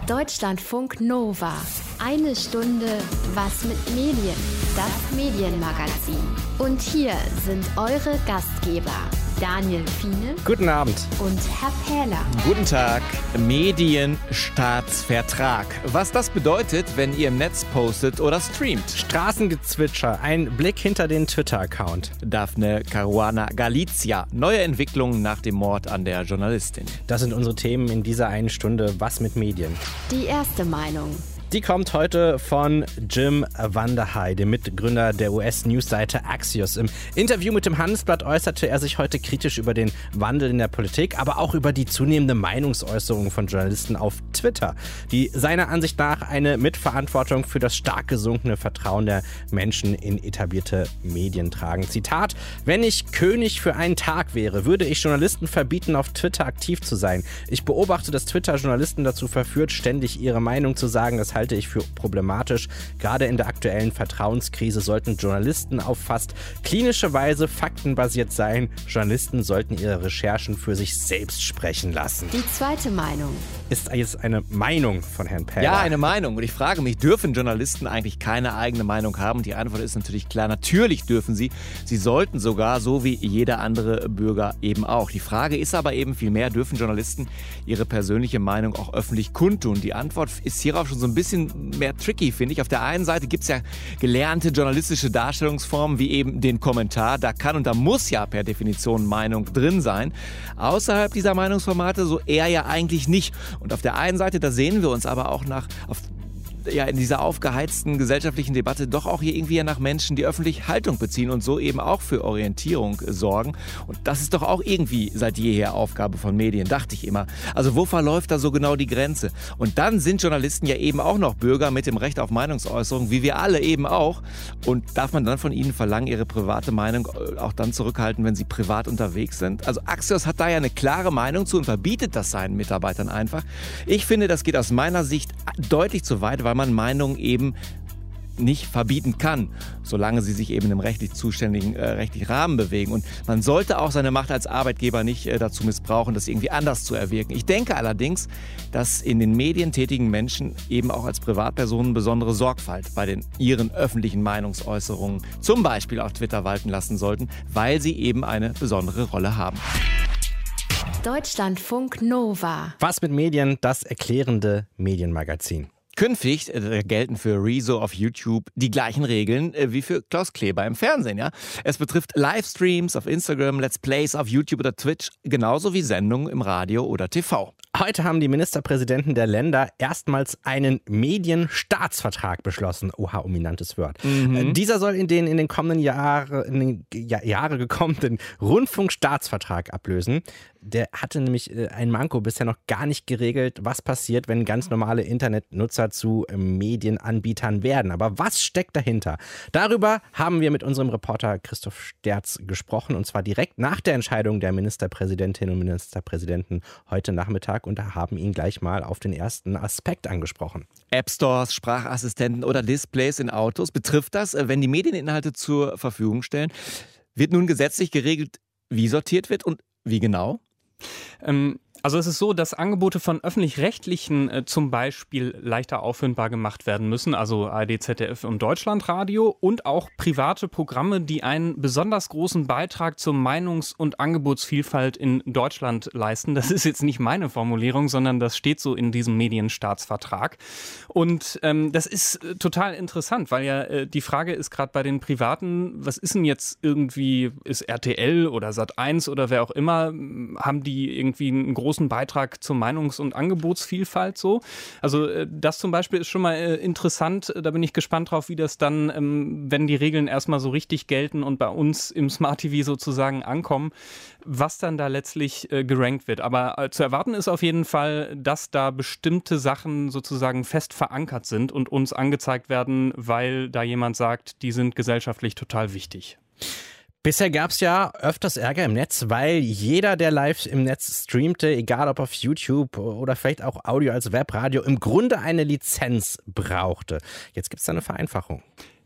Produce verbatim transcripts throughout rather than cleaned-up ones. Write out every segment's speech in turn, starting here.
Deutschlandfunk Nova. Eine Stunde Was mit Medien. Das Medienmagazin. Und hier sind eure Gastgeber Daniel Fiene. Guten Abend. Und Herr Pähler. Guten Tag. Medienstaatsvertrag. Was das bedeutet, wenn ihr im Netz postet oder streamt. Straßengezwitscher. Ein Blick hinter den Twitter-Account. Daphne Caruana Galizia. Neue Entwicklungen nach dem Mord an der Journalistin. Das sind unsere Themen in dieser einen Stunde Was mit Medien. Die erste Meinung. Die kommt heute von Jim Vanderhei, dem Mitgründer der U S-Newsseite Axios. Im Interview mit dem Handelsblatt äußerte er sich heute kritisch über den Wandel in der Politik, aber auch über die zunehmende Meinungsäußerung von Journalisten auf Twitter, die seiner Ansicht nach eine Mitverantwortung für das stark gesunkene Vertrauen der Menschen in etablierte Medien tragen. Zitat: Wenn ich König für einen Tag wäre, würde ich Journalisten verbieten, auf Twitter aktiv zu sein. Ich beobachte, dass Twitter Journalisten dazu verführt, ständig ihre Meinung zu sagen. Das halte ich für problematisch. Gerade in der aktuellen Vertrauenskrise sollten Journalisten auf fast klinische Weise faktenbasiert sein. Journalisten sollten ihre Recherchen für sich selbst sprechen lassen. Die zweite Meinung. Ist jetzt eine Meinung von Herrn Pähler? Ja, eine Meinung. Und ich frage mich, dürfen Journalisten eigentlich keine eigene Meinung haben? Und die Antwort ist natürlich klar, natürlich dürfen sie. Sie sollten sogar, so wie jeder andere Bürger eben auch. Die Frage ist aber eben vielmehr, dürfen Journalisten ihre persönliche Meinung auch öffentlich kundtun? Die Antwort ist hierauf schon so ein bisschen mehr tricky, finde ich. Auf der einen Seite gibt es ja gelernte journalistische Darstellungsformen wie eben den Kommentar. Da kann und da muss ja per Definition Meinung drin sein. Außerhalb dieser Meinungsformate so eher ja eigentlich nicht. Und auf der einen Seite, da sehen wir uns aber auch nach auf ja in dieser aufgeheizten gesellschaftlichen Debatte doch auch hier irgendwie ja nach Menschen, die öffentlich Haltung beziehen und so eben auch für Orientierung sorgen. Und das ist doch auch irgendwie seit jeher Aufgabe von Medien, dachte ich immer. Also wo verläuft da so genau die Grenze? Und dann sind Journalisten ja eben auch noch Bürger mit dem Recht auf Meinungsäußerung, wie wir alle eben auch. Und darf man dann von ihnen verlangen, ihre private Meinung auch dann zurückhalten, wenn sie privat unterwegs sind? Also Axios hat da ja eine klare Meinung zu und verbietet das seinen Mitarbeitern einfach. Ich finde, das geht aus meiner Sicht deutlich zu weit, weil man Meinungen eben nicht verbieten kann, solange sie sich eben im rechtlich zuständigen äh, rechtlichen Rahmen bewegen. Und man sollte auch seine Macht als Arbeitgeber nicht äh, dazu missbrauchen, das irgendwie anders zu erwirken. Ich denke allerdings, dass in den Medien tätigen Menschen eben auch als Privatpersonen besondere Sorgfalt bei den ihren öffentlichen Meinungsäußerungen, zum Beispiel auf Twitter, walten lassen sollten, weil sie eben eine besondere Rolle haben. Deutschlandfunk Nova. Was mit Medien? Das erklärende Medienmagazin. Künftig äh, gelten für Rezo auf YouTube die gleichen Regeln äh, wie für Klaus Kleber im Fernsehen. Ja? Es betrifft Livestreams auf Instagram, Let's Plays auf YouTube oder Twitch, genauso wie Sendungen im Radio oder T V. Heute haben die Ministerpräsidenten der Länder erstmals einen Medienstaatsvertrag beschlossen. Oha, ominantes Wort. Mhm. Dieser soll in den in den kommenden Jahre, in den ja, Jahre gekommenen Rundfunkstaatsvertrag ablösen. Der hatte nämlich ein Manko bisher noch gar nicht geregelt, was passiert, wenn ganz normale Internetnutzer zu Medienanbietern werden. Aber was steckt dahinter? Darüber haben wir mit unserem Reporter Christoph Sterz gesprochen, und zwar direkt nach der Entscheidung der Ministerpräsidentinnen und Ministerpräsidenten heute Nachmittag, und da haben ihn gleich mal auf den ersten Aspekt angesprochen. App-Stores, Sprachassistenten oder Displays in Autos, betrifft das, wenn die Medieninhalte zur Verfügung stellen? Wird nun gesetzlich geregelt, wie sortiert wird und wie genau? Ähm, also es ist so, dass Angebote von öffentlich-rechtlichen äh, zum Beispiel leichter auffindbar gemacht werden müssen, also A R D, Z D F und Deutschlandradio, und auch private Programme, die einen besonders großen Beitrag zur Meinungs- und Angebotsvielfalt in Deutschland leisten. Das ist jetzt nicht meine Formulierung, sondern das steht so in diesem Medienstaatsvertrag. Und ähm, das ist äh, total interessant, weil ja äh, die Frage ist gerade bei den Privaten, was ist denn jetzt irgendwie, ist R T L oder Sat eins oder wer auch immer, haben die irgendwie einen großen großen Beitrag zur Meinungs- und Angebotsvielfalt so. Also äh, das zum Beispiel ist schon mal äh, interessant. Da bin ich gespannt drauf, wie das dann, ähm, wenn die Regeln erstmal so richtig gelten und bei uns im Smart T V sozusagen ankommen, was dann da letztlich äh, gerankt wird. Aber äh, zu erwarten ist auf jeden Fall, dass da bestimmte Sachen sozusagen fest verankert sind und uns angezeigt werden, weil da jemand sagt, die sind gesellschaftlich total wichtig. Bisher gab es ja öfters Ärger im Netz, weil jeder, der live im Netz streamte, egal ob auf YouTube oder vielleicht auch Audio als Webradio, im Grunde eine Lizenz brauchte. Jetzt gibt es da eine Vereinfachung.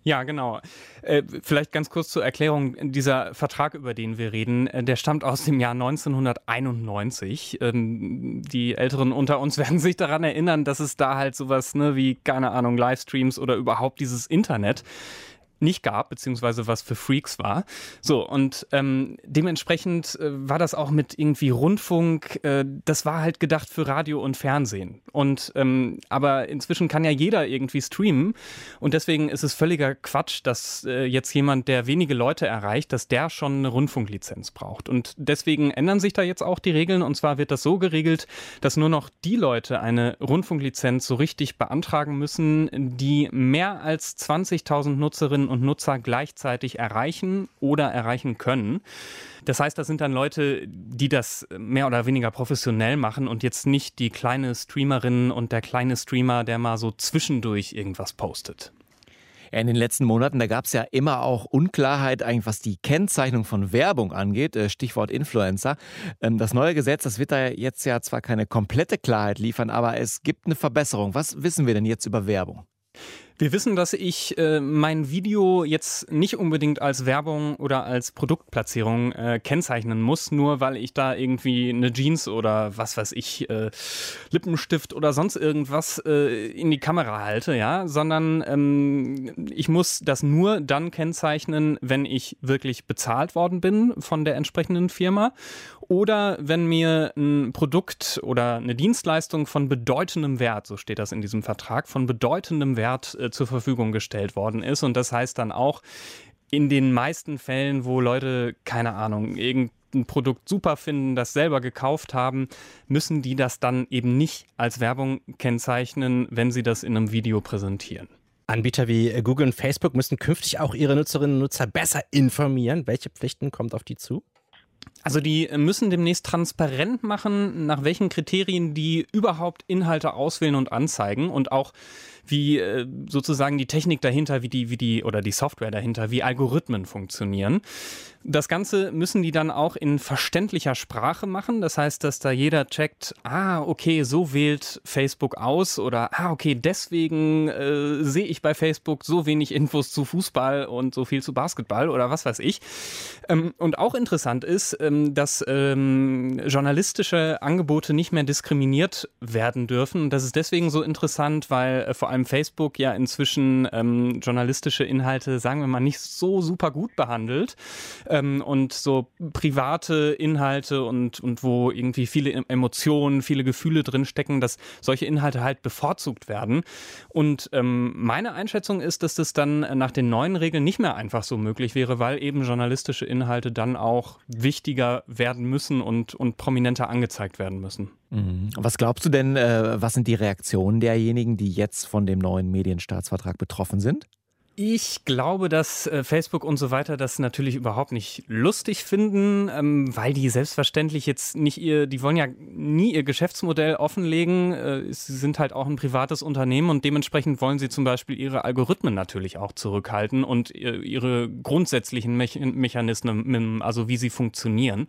Ja, genau. Äh, vielleicht ganz kurz zur Erklärung. Dieser Vertrag, über den wir reden, äh, der stammt aus dem Jahr neunzehnhunderteinundneunzig. Ähm, die Älteren unter uns werden sich daran erinnern, dass es da halt sowas ne, wie, keine Ahnung, Livestreams oder überhaupt dieses Internet nicht gab, beziehungsweise was für Freaks war. So, und ähm, dementsprechend äh, war das auch mit irgendwie Rundfunk, äh, das war halt gedacht für Radio und Fernsehen. Und ähm, aber inzwischen kann ja jeder irgendwie streamen und deswegen ist es völliger Quatsch, dass äh, jetzt jemand, der wenige Leute erreicht, dass der schon eine Rundfunklizenz braucht. Und deswegen ändern sich da jetzt auch die Regeln und zwar wird das so geregelt, dass nur noch die Leute eine Rundfunklizenz so richtig beantragen müssen, die mehr als zwanzigtausend Nutzerinnen und Nutzer gleichzeitig erreichen oder erreichen können. Das heißt, das sind dann Leute, die das mehr oder weniger professionell machen und jetzt nicht die kleine Streamerin und der kleine Streamer, der mal so zwischendurch irgendwas postet. Ja, in den letzten Monaten, da gab es ja immer auch Unklarheit, eigentlich was die Kennzeichnung von Werbung angeht, Stichwort Influencer. Das neue Gesetz, das wird da jetzt ja zwar keine komplette Klarheit liefern, aber es gibt eine Verbesserung. Was wissen wir denn jetzt über Werbung? Wir wissen, dass ich äh, mein Video jetzt nicht unbedingt als Werbung oder als Produktplatzierung äh, kennzeichnen muss, nur weil ich da irgendwie eine Jeans oder was weiß ich, äh, Lippenstift oder sonst irgendwas äh, in die Kamera halte, ja, sondern ähm, ich muss das nur dann kennzeichnen, wenn ich wirklich bezahlt worden bin von der entsprechenden Firma oder wenn mir ein Produkt oder eine Dienstleistung von bedeutendem Wert, so steht das in diesem Vertrag, von bedeutendem Wert äh, zur Verfügung gestellt worden ist. Und das heißt dann auch, in den meisten Fällen, wo Leute, keine Ahnung, irgendein Produkt super finden, das selber gekauft haben, müssen die das dann eben nicht als Werbung kennzeichnen, wenn sie das in einem Video präsentieren. Anbieter wie Google und Facebook müssen künftig auch ihre Nutzerinnen und Nutzer besser informieren. Welche Pflichten kommt auf die zu? Also die müssen demnächst transparent machen, nach welchen Kriterien die überhaupt Inhalte auswählen und anzeigen und auch wie äh, sozusagen die Technik dahinter, wie die, wie die oder die Software dahinter, wie Algorithmen funktionieren. Das Ganze müssen die dann auch in verständlicher Sprache machen. Das heißt, dass da jeder checkt, ah, okay, so wählt Facebook aus oder ah, okay, deswegen äh, sehe ich bei Facebook so wenig Infos zu Fußball und so viel zu Basketball oder was weiß ich. Ähm, und auch interessant ist, ähm, dass ähm, journalistische Angebote nicht mehr diskriminiert werden dürfen. Das ist deswegen so interessant, weil äh, vor allem Facebook ja inzwischen ähm, journalistische Inhalte, sagen wir mal, nicht so super gut behandelt. Ähm, und so private Inhalte und, und wo irgendwie viele Emotionen, viele Gefühle drin stecken, dass solche Inhalte halt bevorzugt werden. Und ähm, meine Einschätzung ist, dass das dann nach den neuen Regeln nicht mehr einfach so möglich wäre, weil eben journalistische Inhalte dann auch wichtiger werden müssen und, und prominenter angezeigt werden müssen. Mhm. Was glaubst du denn, äh, was sind die Reaktionen derjenigen, die jetzt von dem neuen Medienstaatsvertrag betroffen sind? Ich glaube, dass äh, Facebook und so weiter das natürlich überhaupt nicht lustig finden, ähm, weil die selbstverständlich jetzt nicht ihr, die wollen ja nie ihr Geschäftsmodell offenlegen. Äh, sie sind halt auch ein privates Unternehmen und dementsprechend wollen sie zum Beispiel ihre Algorithmen natürlich auch zurückhalten und äh, ihre grundsätzlichen Me- Mechanismen, also wie sie funktionieren.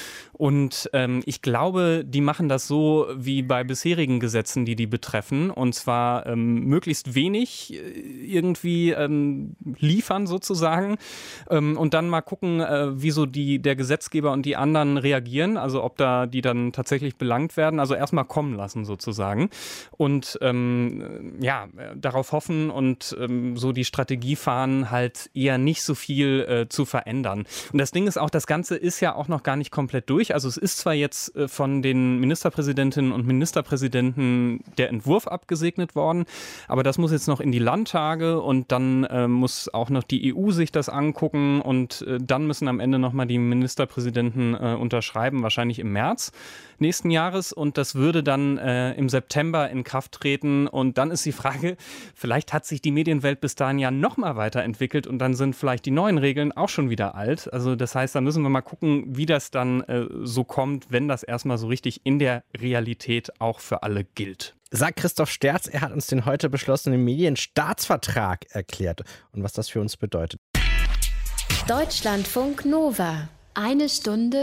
Und ähm, ich glaube, die machen das so wie bei bisherigen Gesetzen, die die betreffen. Und zwar ähm, möglichst wenig irgendwie ähm, liefern sozusagen. Ähm, und dann mal gucken, äh, wie so die, der Gesetzgeber und die anderen reagieren. Also ob da die dann tatsächlich belangt werden. Also erstmal kommen lassen sozusagen. Und ähm, ja, darauf hoffen und ähm, so die Strategie fahren, halt eher nicht so viel äh, zu verändern. Und das Ding ist auch, das Ganze ist ja auch noch gar nicht komplett durch. Also es ist zwar jetzt von den Ministerpräsidentinnen und Ministerpräsidenten der Entwurf abgesegnet worden, aber das muss jetzt noch in die Landtage und dann äh, muss auch noch die E U sich das angucken und äh, dann müssen am Ende nochmal die Ministerpräsidenten äh, unterschreiben, wahrscheinlich im März nächsten Jahres und das würde dann äh, im September in Kraft treten und dann ist die Frage, vielleicht hat sich die Medienwelt bis dahin ja nochmal weiterentwickelt und dann sind vielleicht die neuen Regeln auch schon wieder alt. Also das heißt, da müssen wir mal gucken, wie das dann äh, so kommt, wenn das erstmal so richtig in der Realität auch für alle gilt. Sagt Christoph Sterz, er hat uns den heute beschlossenen Medienstaatsvertrag erklärt und was das für uns bedeutet. Deutschlandfunk Nova. Eine Stunde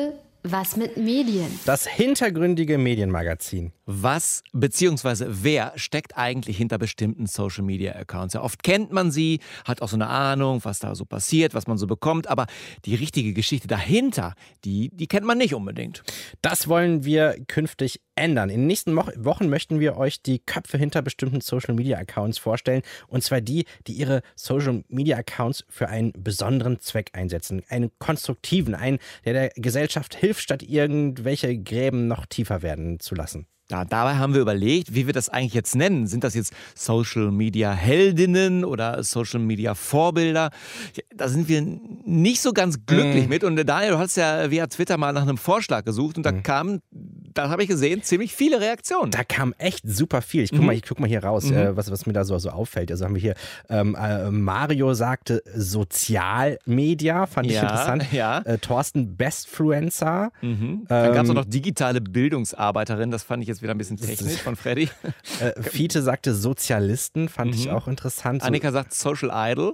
was mit Medien? Das hintergründige Medienmagazin. Was bzw. wer steckt eigentlich hinter bestimmten Social-Media-Accounts? Ja, oft kennt man sie, hat auch so eine Ahnung, was da so passiert, was man so bekommt, aber die richtige Geschichte dahinter, die, die kennt man nicht unbedingt. Das wollen wir künftig ändern. In den nächsten Mo- Wochen möchten wir euch die Köpfe hinter bestimmten Social-Media-Accounts vorstellen, und zwar die, die ihre Social-Media-Accounts für einen besonderen Zweck einsetzen, einen konstruktiven, einen, der der Gesellschaft hilft, statt irgendwelche Gräben noch tiefer werden zu lassen. Ja, dabei haben wir überlegt, wie wir das eigentlich jetzt nennen. Sind das jetzt Social-Media-Heldinnen oder Social-Media-Vorbilder? Da sind wir nicht so ganz glücklich mm. mit. Und Daniel, du hast ja via Twitter mal nach einem Vorschlag gesucht und da mm. kamen, da habe ich gesehen, ziemlich viele Reaktionen. Da kam echt super viel. Ich guck, mm. mal, ich guck mal hier raus, mm. äh, was, was mir da so, so auffällt. Also haben wir hier, ähm, äh, Mario sagte Sozialmedia, fand ich ja, interessant. Ja. Äh, Thorsten Bestfluencer. Mhm. Dann Ähm, gab es auch noch digitale Bildungsarbeiterin, das fand ich jetzt wieder ein bisschen technisch von Freddy. Äh, Fiete sagte Sozialisten, fand mhm. ich auch interessant. So, Annika sagt Social Idol.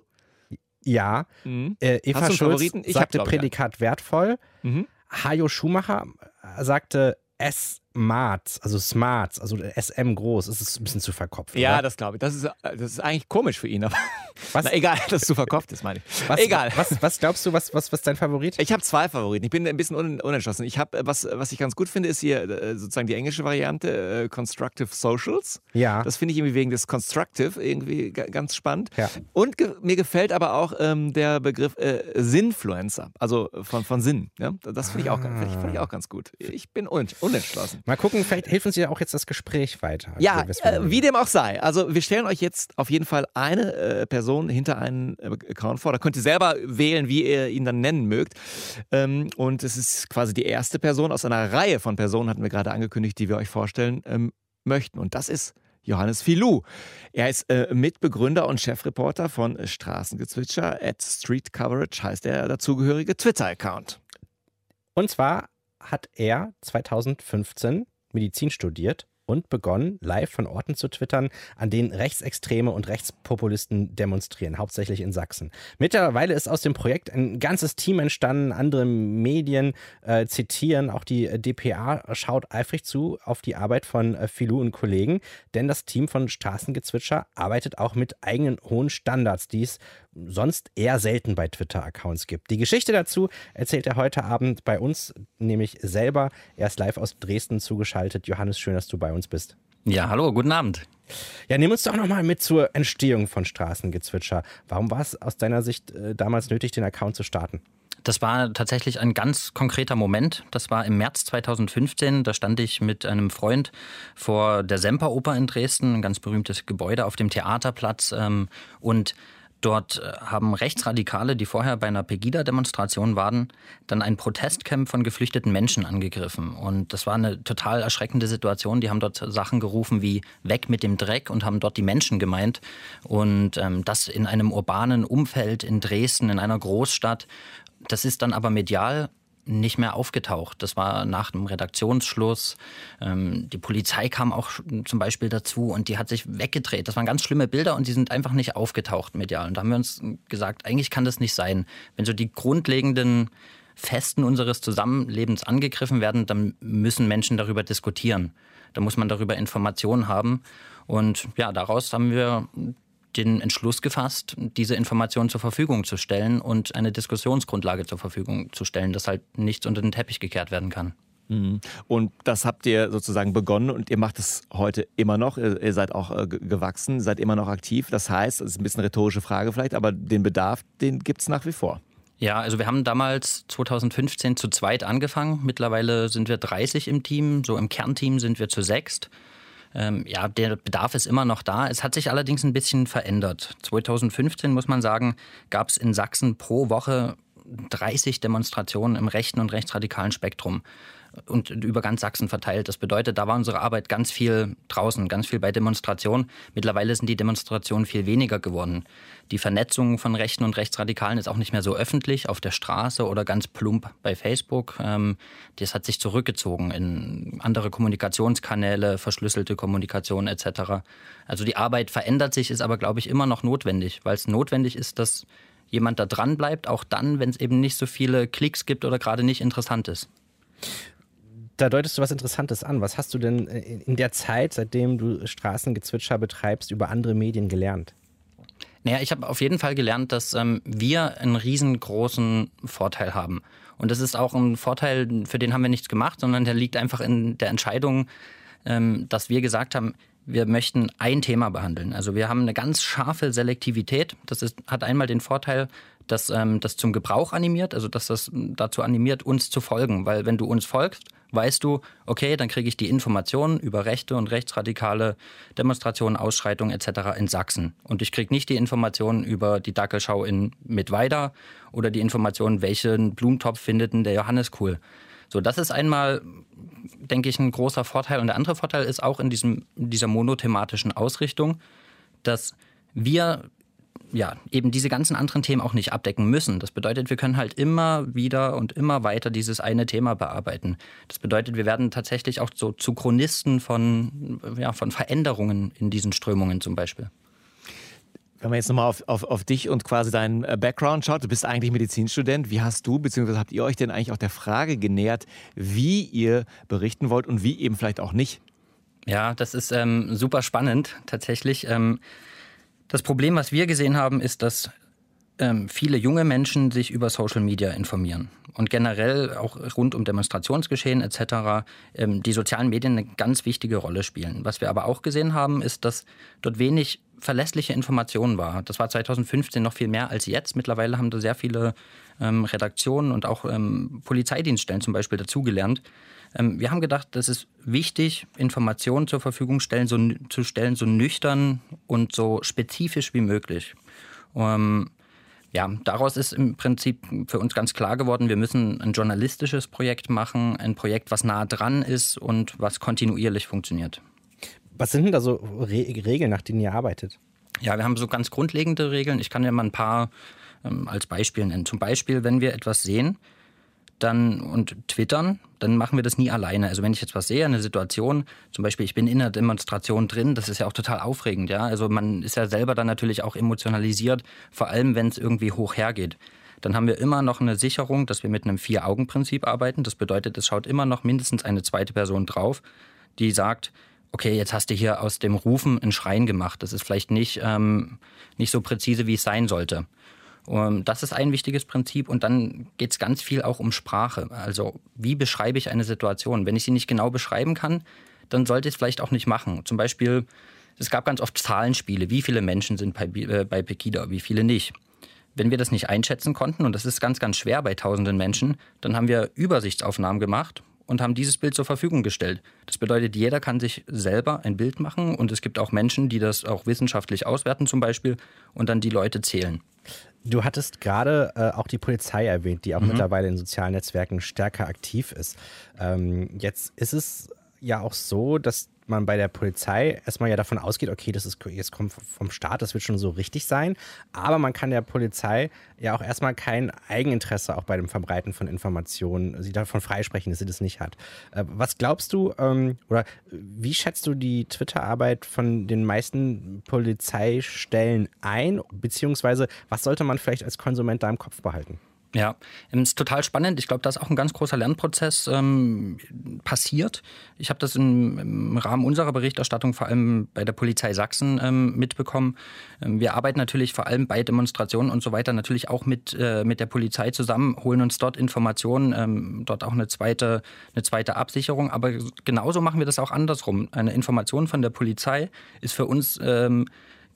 ja. Mhm. Äh, Eva Hast du einen Schulz Favoriten? Ich sagte hab, glaub, Prädikat wertvoll. Mhm. Hajo Schumacher sagte S-Marts, also Smarts, also S M groß. Das ist ein bisschen zu verkopft. Ja, oder? das glaube ich. Das ist, das ist eigentlich komisch für ihn. Aber Was? Na, egal, dass es zu verkopft ist, meine ich. Was, Egal. Was, was glaubst du, was, was, was ist dein Favorit? Ich habe zwei Favoriten. Ich bin ein bisschen un unentschlossen. Ich habe, was, was ich ganz gut finde, ist hier äh, sozusagen die englische Variante, äh, Constructive Socials. Ja. Das finde ich irgendwie wegen des Constructive irgendwie g- ganz spannend. Ja. Und ge mir gefällt aber auch ähm, der Begriff äh, Sinnfluencer, also von, von Sinn. Ja? Das finde ich, auch, find ich, find ich auch ganz gut. Ich bin un unentschlossen. Mal gucken, vielleicht hilft uns ja auch jetzt das Gespräch weiter. Ja, Also, äh, wie dem auch sei. Also wir stellen euch jetzt auf jeden Fall eine äh, Person hinter einen äh, Account vor. Da könnt ihr selber wählen, wie ihr ihn dann nennen mögt. Ähm, und es ist quasi die erste Person aus einer Reihe von Personen, hatten wir gerade angekündigt, die wir euch vorstellen ähm, möchten. Und das ist Johannes Filou. Er ist äh, Mitbegründer und Chefreporter von Straßengezwitscher. at Street Coverage heißt der dazugehörige Twitter-Account. Und zwar hat er zweitausendfünfzehn Medizin studiert und begonnen, live von Orten zu twittern, an denen Rechtsextreme und Rechtspopulisten demonstrieren, hauptsächlich in Sachsen. Mittlerweile ist aus dem Projekt ein ganzes Team entstanden, andere Medien äh, zitieren, auch die D P A schaut eifrig zu auf die Arbeit von äh, Filou und Kollegen, denn das Team von Straßengezwitscher arbeitet auch mit eigenen hohen Standards, die es sonst eher selten bei Twitter-Accounts gibt. Die Geschichte dazu erzählt er heute Abend bei uns, nämlich selber. Er ist live aus Dresden zugeschaltet. Johannes, schön, dass du bei uns bist. Ja, hallo, guten Abend. Ja, nimm uns doch nochmal mit zur Entstehung von Straßengezwitscher. Warum war es aus deiner Sicht äh, damals nötig, den Account zu starten? Das war tatsächlich ein ganz konkreter Moment. Das war im März zweitausendfünfzehn. Da stand ich mit einem Freund vor der Semperoper in Dresden, ein ganz berühmtes Gebäude auf dem Theaterplatz. Ähm, und Dort haben Rechtsradikale, die vorher bei einer Pegida-Demonstration waren, dann ein Protestcamp von geflüchteten Menschen angegriffen. Und das war eine total erschreckende Situation. Die haben dort Sachen gerufen wie weg mit dem Dreck und haben dort die Menschen gemeint. Und ähm, das in einem urbanen Umfeld in Dresden, in einer Großstadt. Das ist dann aber medial nicht mehr aufgetaucht. Das war nach dem Redaktionsschluss. Ähm, die Polizei kam auch zum Beispiel dazu und die hat sich weggedreht. Das waren ganz schlimme Bilder und die sind einfach nicht aufgetaucht medial. Und da haben wir uns gesagt, eigentlich kann das nicht sein. Wenn so die grundlegenden Festen unseres Zusammenlebens angegriffen werden, dann müssen Menschen darüber diskutieren. Da muss man darüber Informationen haben. Und ja, daraus haben wir den Entschluss gefasst, diese Informationen zur Verfügung zu stellen und eine Diskussionsgrundlage zur Verfügung zu stellen, dass halt nichts unter den Teppich gekehrt werden kann. Und das habt ihr sozusagen begonnen und ihr macht es heute immer noch. Ihr seid auch äh, gewachsen, seid immer noch aktiv. Das heißt, das ist ein bisschen eine rhetorische Frage vielleicht, aber den Bedarf, den gibt es nach wie vor. Ja, also wir haben damals zweitausendfünfzehn zu zweit angefangen. Mittlerweile sind wir dreißig im Team, so im Kernteam sind wir zu sechst. Ähm, ja, der Bedarf ist immer noch da. Es hat sich allerdings ein bisschen verändert. zweitausendfünfzehn, muss man sagen, gab es in Sachsen pro Woche dreißig Demonstrationen im rechten und rechtsradikalen Spektrum und über ganz Sachsen verteilt. Das bedeutet, da war unsere Arbeit ganz viel draußen, ganz viel bei Demonstrationen. Mittlerweile sind die Demonstrationen viel weniger geworden. Die Vernetzung von Rechten und Rechtsradikalen ist auch nicht mehr so öffentlich auf der Straße oder ganz plump bei Facebook. Das hat sich zurückgezogen in andere Kommunikationskanäle, verschlüsselte Kommunikation et cetera. Also die Arbeit verändert sich, ist aber, glaube ich, immer noch notwendig, weil es notwendig ist, dass jemand da dran bleibt, auch dann, wenn es eben nicht so viele Klicks gibt oder gerade nicht interessant ist. Da deutest du was Interessantes an. Was hast du denn in der Zeit, seitdem du Straßengezwitscher betreibst, über andere Medien gelernt? Naja, ich habe auf jeden Fall gelernt, dass ähm, wir einen riesengroßen Vorteil haben. Und das ist auch ein Vorteil, für den haben wir nichts gemacht, sondern der liegt einfach in der Entscheidung, ähm, dass wir gesagt haben, wir möchten ein Thema behandeln. Also wir haben eine ganz scharfe Selektivität. Das ist, hat einmal den Vorteil, dass ähm, das zum Gebrauch animiert, also dass das dazu animiert, uns zu folgen. Weil wenn du uns folgst, weißt du, okay, dann kriege ich die Informationen über rechte und rechtsradikale Demonstrationen, Ausschreitungen et cetera in Sachsen. Und ich kriege nicht die Informationen über die Dackelschau in Mittweida oder die Informationen, welchen Blumentopf findet denn der Johannes cool. So, das ist einmal, denke ich, ein großer Vorteil. Und der andere Vorteil ist auch in diesem, dieser monothematischen Ausrichtung, dass wir ja, eben diese ganzen anderen Themen auch nicht abdecken müssen. Das bedeutet, wir können halt immer wieder und immer weiter dieses eine Thema bearbeiten. Das bedeutet, wir werden tatsächlich auch so zu Chronisten von, ja, von Veränderungen in diesen Strömungen zum Beispiel. Wenn man jetzt nochmal auf, auf, auf dich und quasi deinen Background schaut, du bist eigentlich Medizinstudent. Wie hast du, beziehungsweise habt ihr euch denn eigentlich auch der Frage genähert, wie ihr berichten wollt und wie eben vielleicht auch nicht? Ja, das ist ähm, super spannend tatsächlich. Ähm, Das Problem, was wir gesehen haben, ist, dass ähm, viele junge Menschen sich über Social Media informieren und generell auch rund um Demonstrationsgeschehen et cetera ähm, die sozialen Medien eine ganz wichtige Rolle spielen. Was wir aber auch gesehen haben, ist, dass dort wenig verlässliche Informationen war. Das war zweitausendfünfzehn noch viel mehr als jetzt. Mittlerweile haben da sehr viele ähm, Redaktionen und auch ähm, Polizeidienststellen zum Beispiel dazugelernt. Ähm, wir haben gedacht, das ist wichtig, Informationen zur Verfügung stellen, so, zu stellen, so nüchtern und so spezifisch wie möglich. Ähm, ja, daraus ist im Prinzip für uns ganz klar geworden, wir müssen ein journalistisches Projekt machen, ein Projekt, was nah dran ist und was kontinuierlich funktioniert. Was sind denn da so Re- Regeln, nach denen ihr arbeitet? Ja, wir haben so ganz grundlegende Regeln. Ich kann ja mal ein paar ähm, als Beispiel nennen. Zum Beispiel, wenn wir etwas sehen dann und twittern, dann machen wir das nie alleine. Also wenn ich jetzt was sehe, eine Situation, zum Beispiel ich bin in einer Demonstration drin, das ist ja auch total aufregend. Ja? Also man ist ja selber dann natürlich auch emotionalisiert, vor allem wenn es irgendwie hoch hergeht. Dann haben wir immer noch eine Sicherung, dass wir mit einem Vier-Augen-Prinzip arbeiten. Das bedeutet, es schaut immer noch mindestens eine zweite Person drauf, die sagt, okay, jetzt hast du hier aus dem Rufen ein Schreien gemacht. Das ist vielleicht nicht, ähm, nicht so präzise, wie es sein sollte. Und das ist ein wichtiges Prinzip. Und dann geht es ganz viel auch um Sprache. Also wie beschreibe ich eine Situation? Wenn ich sie nicht genau beschreiben kann, dann sollte ich es vielleicht auch nicht machen. Zum Beispiel, es gab ganz oft Zahlenspiele. Wie viele Menschen sind bei, äh, bei Pegida, wie viele nicht? Wenn wir das nicht einschätzen konnten, und das ist ganz, ganz schwer bei tausenden Menschen, dann haben wir Übersichtsaufnahmen gemacht und haben dieses Bild zur Verfügung gestellt. Das bedeutet, jeder kann sich selber ein Bild machen und es gibt auch Menschen, die das auch wissenschaftlich auswerten zum Beispiel und dann die Leute zählen. Du hattest gerade äh, auch die Polizei erwähnt, die auch mhm. mittlerweile in sozialen Netzwerken stärker aktiv ist. Ähm, jetzt ist es ja auch so, dass man bei der Polizei erstmal ja davon ausgeht, okay, das ist jetzt kommt vom Staat, das wird schon so richtig sein, aber man kann der Polizei ja auch erstmal kein Eigeninteresse auch bei dem Verbreiten von Informationen, sie davon freisprechen, dass sie das nicht hat. Was glaubst du ähm, oder wie schätzt du die Twitter-Arbeit von den meisten Polizeistellen ein, beziehungsweise was sollte man vielleicht als Konsument da im Kopf behalten? Ja, es ist total spannend. Ich glaube, da ist auch ein ganz großer Lernprozess ähm, passiert. Ich habe das im, im Rahmen unserer Berichterstattung vor allem bei der Polizei Sachsen ähm, mitbekommen. Ähm, wir arbeiten natürlich vor allem bei Demonstrationen und so weiter natürlich auch mit, äh, mit der Polizei zusammen, holen uns dort Informationen, ähm, dort auch eine zweite, eine zweite Absicherung. Aber genauso machen wir das auch andersrum. Eine Information von der Polizei ist für uns ähm,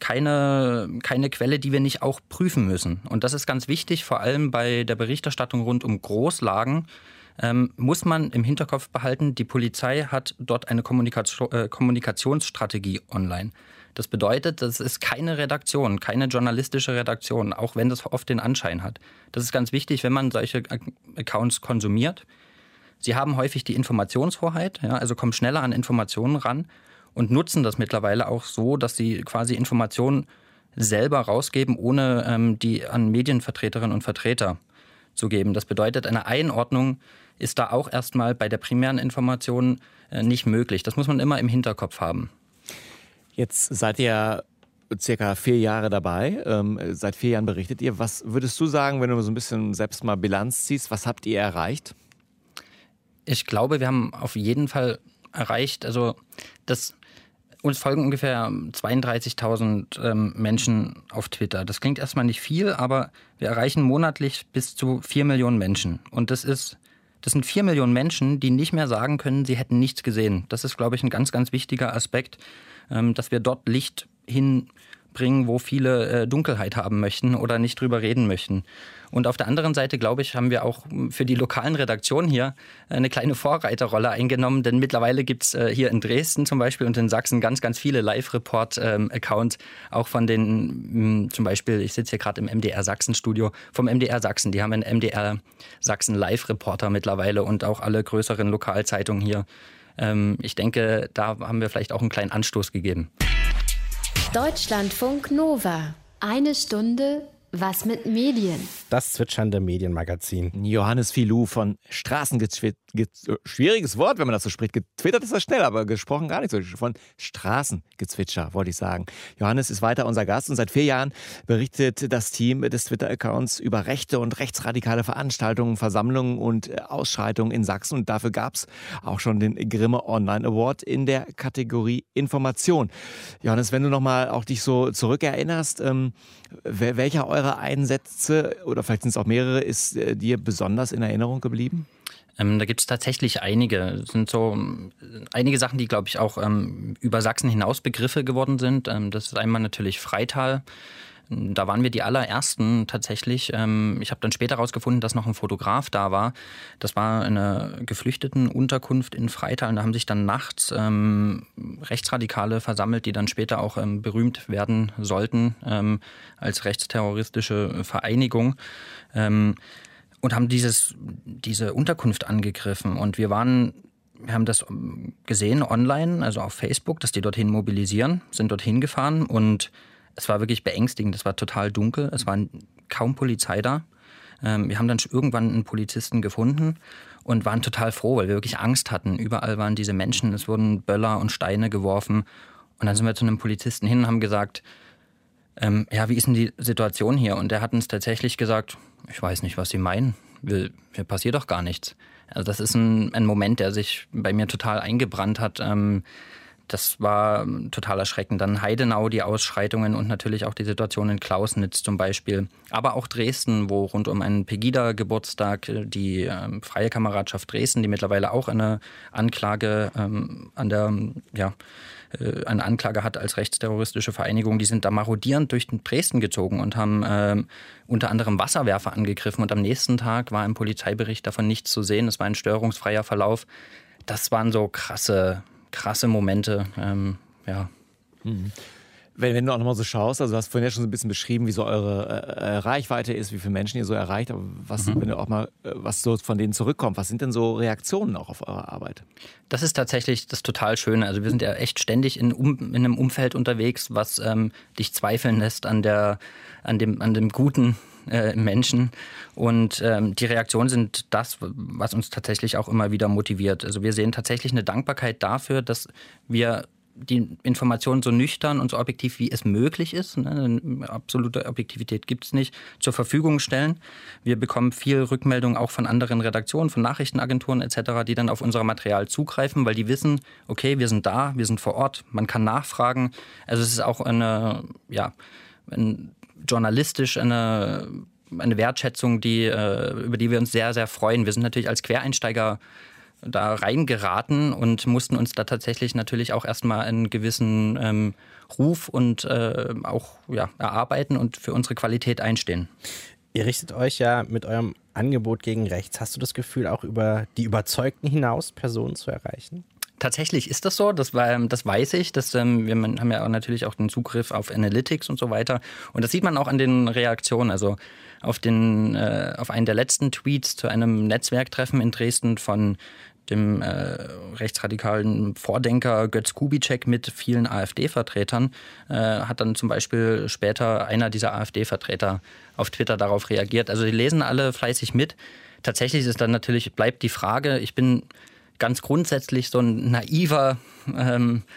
Keine, keine Quelle, die wir nicht auch prüfen müssen. Und das ist ganz wichtig, vor allem bei der Berichterstattung rund um Großlagen, ähm, muss man im Hinterkopf behalten, die Polizei hat dort eine Kommunikation, äh, Kommunikationsstrategie online. Das bedeutet, das ist keine Redaktion, keine journalistische Redaktion, auch wenn das oft den Anschein hat. Das ist ganz wichtig, wenn man solche Accounts konsumiert. Sie haben häufig die Informationshoheit, ja, also kommen schneller an Informationen ran. Und nutzen das mittlerweile auch so, dass sie quasi Informationen selber rausgeben, ohne ähm, die an Medienvertreterinnen und Vertreter zu geben. Das bedeutet, eine Einordnung ist da auch erstmal bei der primären Information äh, nicht möglich. Das muss man immer im Hinterkopf haben. Jetzt seid ihr circa vier Jahre dabei, ähm, seit vier Jahren berichtet ihr. Was würdest du sagen, wenn du so ein bisschen selbst mal Bilanz ziehst, was habt ihr erreicht? Ich glaube, wir haben auf jeden Fall erreicht, also das, uns folgen ungefähr zweiunddreißigtausend ähm, Menschen auf Twitter. Das klingt erstmal nicht viel, aber wir erreichen monatlich bis zu vier Millionen Menschen. Und das ist, das sind vier Millionen Menschen, die nicht mehr sagen können, sie hätten nichts gesehen. Das ist, glaube ich, ein ganz, ganz wichtiger Aspekt, ähm, dass wir dort Licht hinbringen, wo viele äh, Dunkelheit haben möchten oder nicht drüber reden möchten. Und auf der anderen Seite, glaube ich, haben wir auch für die lokalen Redaktionen hier eine kleine Vorreiterrolle eingenommen. Denn mittlerweile gibt es äh, hier in Dresden zum Beispiel und in Sachsen ganz, ganz viele Live-Report-Accounts. Ähm, auch von den, mh, zum Beispiel, ich sitze hier gerade im M D R Sachsen-Studio, vom M D R Sachsen. Die haben einen M D R Sachsen Live-Reporter mittlerweile und auch alle größeren Lokalzeitungen hier. Ähm, ich denke, da haben wir vielleicht auch einen kleinen Anstoß gegeben. Deutschlandfunk Nova. Eine Stunde Was mit Medien. Das zwitschernde Medienmagazin. Johannes Filou von Straßengezwitter. Schwieriges Wort, wenn man das so spricht. Getwittert ist das schnell, aber gesprochen gar nicht so. Von Straßengezwitscher, wollte ich sagen. Johannes ist weiter unser Gast und seit vier Jahren berichtet das Team des Twitter-Accounts über rechte und rechtsradikale Veranstaltungen, Versammlungen und Ausschreitungen in Sachsen. Und dafür gab es auch schon den Grimme Online Award in der Kategorie Information. Johannes, wenn du nochmal auch dich so zurückerinnerst, ähm, welcher eurer Einsätze, oder vielleicht sind es auch mehrere, ist äh, dir besonders in Erinnerung geblieben? Ähm, da gibt es tatsächlich einige. Es sind so ähm, einige Sachen, die, glaube ich, auch ähm, über Sachsen hinaus Begriffe geworden sind. Ähm, das ist einmal natürlich Freital. Da waren wir die allerersten tatsächlich. Ähm, ich habe dann später herausgefunden, dass noch ein Fotograf da war. Das war eine Geflüchtetenunterkunft in Freital. Und da haben sich dann nachts ähm, Rechtsradikale versammelt, die dann später auch ähm, berühmt werden sollten ähm, als rechtsterroristische Vereinigung. Ähm, Und haben dieses, diese Unterkunft angegriffen. Und wir waren, wir haben das gesehen online, also auf Facebook, dass die dorthin mobilisieren, sind dorthin gefahren. Und es war wirklich beängstigend. Es war total dunkel. Es war kaum Polizei da. Wir haben dann irgendwann einen Polizisten gefunden und waren total froh, weil wir wirklich Angst hatten. Überall waren diese Menschen. Es wurden Böller und Steine geworfen. Und dann sind wir zu einem Polizisten hin und haben gesagt, Ähm, ja, wie ist denn die Situation hier? Und der hat uns tatsächlich gesagt, ich weiß nicht, was Sie meinen. Mir, mir passiert doch gar nichts. Also das ist ein, ein Moment, der sich bei mir total eingebrannt hat. Ähm, das war total erschreckend. Dann Heidenau, die Ausschreitungen und natürlich auch die Situation in Klausnitz zum Beispiel. Aber auch Dresden, wo rund um einen Pegida-Geburtstag die ähm, Freie Kameradschaft Dresden, die mittlerweile auch eine Anklage ähm, an der, ja, eine Anklage hat als rechtsterroristische Vereinigung, die sind da marodierend durch Dresden gezogen und haben äh, unter anderem Wasserwerfer angegriffen. Und am nächsten Tag war im Polizeibericht davon nichts zu sehen. Es war ein störungsfreier Verlauf. Das waren so krasse, krasse Momente. Ähm, ja. Mhm. Wenn, wenn du auch nochmal so schaust, also du hast vorhin ja schon so ein bisschen beschrieben, wie so eure äh, Reichweite ist, wie viele Menschen ihr so erreicht, aber was, mhm. wenn du auch mal, äh, was so von denen zurückkommt, was sind denn so Reaktionen auch auf eure Arbeit? Das ist tatsächlich das total Schöne. Also wir sind ja echt ständig in, um, in einem Umfeld unterwegs, was ähm, dich zweifeln lässt an der, an dem, an dem guten äh, Menschen. Und ähm, die Reaktionen sind das, was uns tatsächlich auch immer wieder motiviert. Also wir sehen tatsächlich eine Dankbarkeit dafür, dass wir die Informationen so nüchtern und so objektiv, wie es möglich ist, ne, absolute Objektivität gibt es nicht, zur Verfügung stellen. Wir bekommen viel Rückmeldung auch von anderen Redaktionen, von Nachrichtenagenturen et cetera, die dann auf unser Material zugreifen, weil die wissen, okay, wir sind da, wir sind vor Ort, man kann nachfragen. Also es ist auch eine, ja, ein, journalistisch eine, eine Wertschätzung, die, über die wir uns sehr, sehr freuen. Wir sind natürlich als Quereinsteiger da reingeraten und mussten uns da tatsächlich natürlich auch erstmal einen gewissen ähm, Ruf und äh, auch ja, erarbeiten und für unsere Qualität einstehen. Ihr richtet euch ja mit eurem Angebot gegen rechts. Hast du das Gefühl, auch über die Überzeugten hinaus Personen zu erreichen? Tatsächlich ist das so, das, war, das weiß ich. Das, ähm, wir haben ja auch natürlich auch den Zugriff auf Analytics und so weiter. Und das sieht man auch an den Reaktionen. Also auf, den, äh, auf einen der letzten Tweets zu einem Netzwerktreffen in Dresden von dem äh, rechtsradikalen Vordenker Götz Kubitschek mit vielen AfD-Vertretern, äh, hat dann zum Beispiel später einer dieser AfD-Vertreter auf Twitter darauf reagiert. Also die lesen alle fleißig mit. Tatsächlich ist dann natürlich, bleibt die Frage, ich bin ganz grundsätzlich so ein naiver ähm,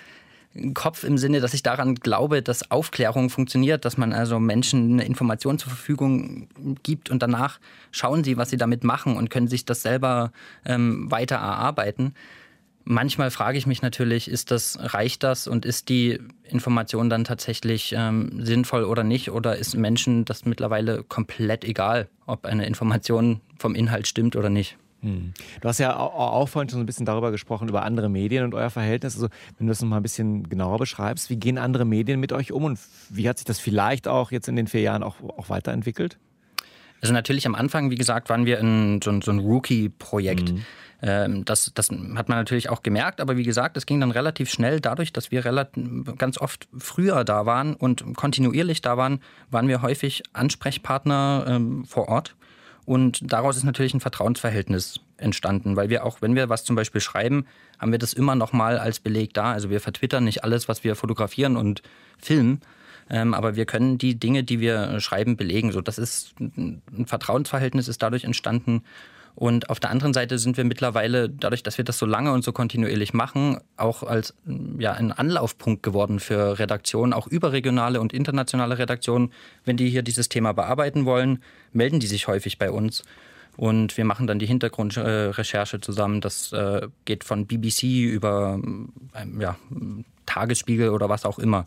Kopf im Sinne, dass ich daran glaube, dass Aufklärung funktioniert, dass man also Menschen eine Information zur Verfügung gibt und danach schauen sie, was sie damit machen und können sich das selber ähm, weiter erarbeiten. Manchmal frage ich mich natürlich, ist das, reicht das und ist die Information dann tatsächlich ähm, sinnvoll oder nicht? Oder ist Menschen das mittlerweile komplett egal, ob eine Information vom Inhalt stimmt oder nicht? Hm. Du hast ja auch vorhin schon so ein bisschen darüber gesprochen, über andere Medien und euer Verhältnis. Also, wenn du das noch mal ein bisschen genauer beschreibst, wie gehen andere Medien mit euch um und wie hat sich das vielleicht auch jetzt in den vier Jahren auch, auch weiterentwickelt? Also natürlich am Anfang, wie gesagt, waren wir in so, so ein Rookie-Projekt. Mhm. Ähm, das, das hat man natürlich auch gemerkt, aber wie gesagt, es ging dann relativ schnell. Dadurch, dass wir relativ, ganz oft früher da waren und kontinuierlich da waren, waren wir häufig Ansprechpartner ähm, vor Ort. Und daraus ist natürlich ein Vertrauensverhältnis entstanden, weil wir auch, wenn wir was zum Beispiel schreiben, haben wir das immer noch mal als Beleg da. Also wir vertwittern nicht alles, was wir fotografieren und filmen, ähm, aber wir können die Dinge, die wir schreiben, belegen. So, das ist ein Vertrauensverhältnis ist dadurch entstanden. Und auf der anderen Seite sind wir mittlerweile, dadurch, dass wir das so lange und so kontinuierlich machen, auch als ja, ein Anlaufpunkt geworden für Redaktionen, auch überregionale und internationale Redaktionen. Wenn die hier dieses Thema bearbeiten wollen, melden die sich häufig bei uns. Und wir machen dann die Hintergrundrecherche zusammen. Das äh, geht von B B C über ähm, ja, Tagesspiegel oder was auch immer.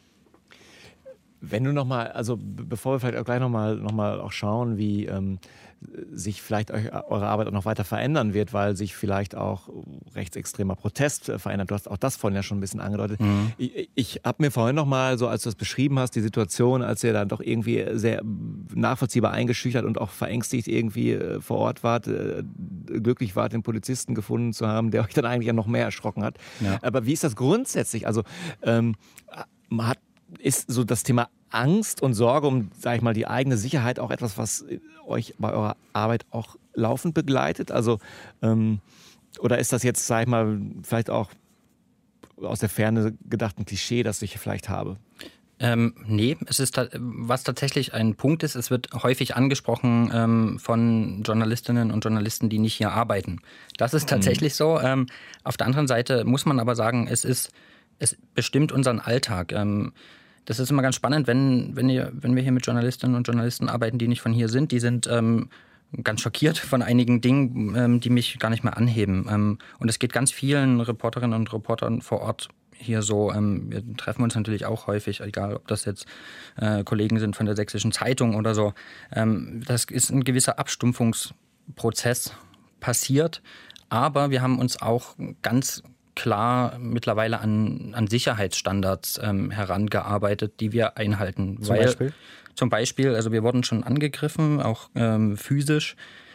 Wenn du nochmal, also bevor wir vielleicht auch gleich nochmal noch mal auch schauen, wie ähm, sich vielleicht euch, eure Arbeit auch noch weiter verändern wird, weil sich vielleicht auch rechtsextremer Protest verändert. Du hast auch das vorhin ja schon ein bisschen angedeutet. Mhm. Ich, ich habe mir vorhin nochmal, so als du das beschrieben hast, die Situation, als ihr dann doch irgendwie sehr nachvollziehbar eingeschüchtert und auch verängstigt irgendwie äh, vor Ort wart, äh, glücklich wart, den Polizisten gefunden zu haben, der euch dann eigentlich ja noch mehr erschrocken hat. Ja. Aber wie ist das grundsätzlich? Also ähm, man hat ist so das Thema Angst und Sorge um, sag ich mal, die eigene Sicherheit auch etwas, was euch bei eurer Arbeit auch laufend begleitet? Also, ähm, oder ist das jetzt, sag ich mal, vielleicht auch aus der Ferne gedacht ein Klischee, das ich vielleicht habe? Ähm, nee, es ist, was tatsächlich ein Punkt ist, es wird häufig angesprochen ähm, von Journalistinnen und Journalisten, die nicht hier arbeiten. Das ist tatsächlich mhm. so. Ähm, auf der anderen Seite muss man aber sagen, es ist, es bestimmt unseren Alltag. Ähm, Das ist immer ganz spannend, wenn, wenn, ihr, wenn wir hier mit Journalistinnen und Journalisten arbeiten, die nicht von hier sind. Die sind ähm, ganz schockiert von einigen Dingen, ähm, die mich gar nicht mehr anheben. Ähm, und es geht ganz vielen Reporterinnen und Reportern vor Ort hier so. Ähm, wir treffen uns natürlich auch häufig, egal ob das jetzt äh, Kollegen sind von der Sächsischen Zeitung oder so. Ähm, das ist ein gewisser Abstumpfungsprozess passiert. Aber wir haben uns auch ganz klar mittlerweile an, an Sicherheitsstandards ähm, herangearbeitet, die wir einhalten. Zum Weil, Beispiel? Zum Beispiel, also wir wurden schon angegriffen, auch ähm, physisch.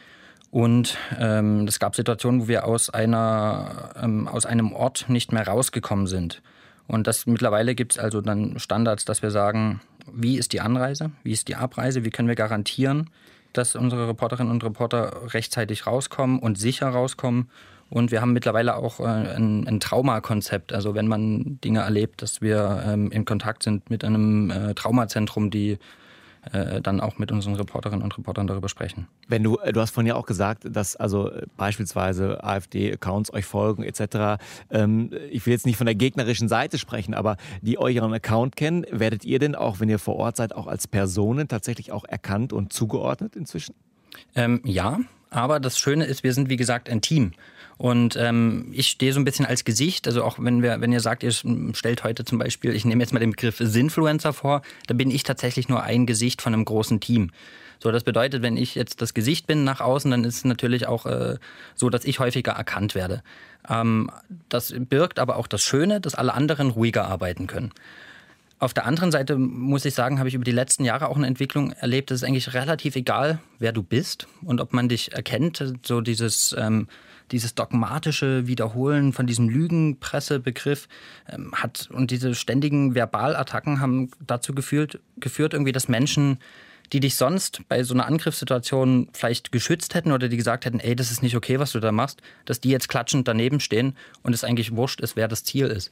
Und ähm, es gab Situationen, wo wir aus, einer, ähm, aus einem Ort nicht mehr rausgekommen sind. Und das mittlerweile gibt es also dann Standards, dass wir sagen, wie ist die Anreise, wie ist die Abreise, wie können wir garantieren, dass unsere Reporterinnen und Reporter rechtzeitig rauskommen und sicher rauskommen. Und wir haben mittlerweile auch äh, ein, ein Traumakonzept. Also wenn man Dinge erlebt, dass wir ähm, in Kontakt sind mit einem äh, Traumazentrum, die äh, dann auch mit unseren Reporterinnen und Reportern darüber sprechen. Wenn du, du hast vorhin ja auch gesagt, dass also beispielsweise AfD-Accounts euch folgen et cetera. Ähm, ich will jetzt nicht von der gegnerischen Seite sprechen, aber die euren Account kennen, werdet ihr denn auch, wenn ihr vor Ort seid, auch als Personen tatsächlich auch erkannt und zugeordnet inzwischen? Ähm, ja, aber das Schöne ist, wir sind wie gesagt ein Team. Und ähm, ich stehe so ein bisschen als Gesicht, also auch wenn wir, wenn ihr sagt, ihr stellt heute zum Beispiel, ich nehme jetzt mal den Begriff Sinfluencer vor, da bin ich tatsächlich nur ein Gesicht von einem großen Team. So, das bedeutet, wenn ich jetzt das Gesicht bin nach außen, dann ist es natürlich auch äh, so, dass ich häufiger erkannt werde. Ähm, das birgt aber auch das Schöne, dass alle anderen ruhiger arbeiten können. Auf der anderen Seite muss ich sagen, habe ich über die letzten Jahre auch eine Entwicklung erlebt. Es ist eigentlich relativ egal, wer du bist und ob man dich erkennt. So dieses, ähm, dieses dogmatische Wiederholen von diesem Lügenpressebegriff ähm, hat und diese ständigen Verbalattacken haben dazu geführt, geführt irgendwie, dass Menschen, die dich sonst bei so einer Angriffssituation vielleicht geschützt hätten oder die gesagt hätten, ey, das ist nicht okay, was du da machst, dass die jetzt klatschend daneben stehen und es eigentlich wurscht ist, wer das Ziel ist.